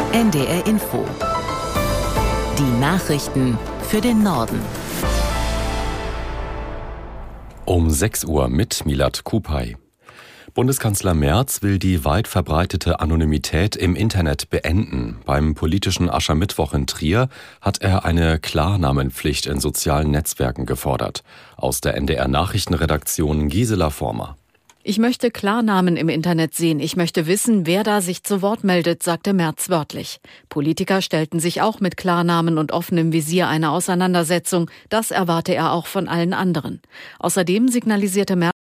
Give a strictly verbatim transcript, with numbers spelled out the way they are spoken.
N D R Info. Die Nachrichten für den Norden. Um sechs Uhr mit Milad Kupay. Bundeskanzler Merz will die weit verbreitete Anonymität im Internet beenden. Beim politischen Aschermittwoch in Trier hat er eine Klarnamenpflicht in sozialen Netzwerken gefordert. Aus der N D R-Nachrichtenredaktion Gisela Former. Ich möchte Klarnamen im Internet sehen. Ich möchte wissen, wer da sich zu Wort meldet, sagte Merz wörtlich. Politiker stellten sich auch mit Klarnamen und offenem Visier eine Auseinandersetzung. Das erwarte er auch von allen anderen. Außerdem signalisierte Merz,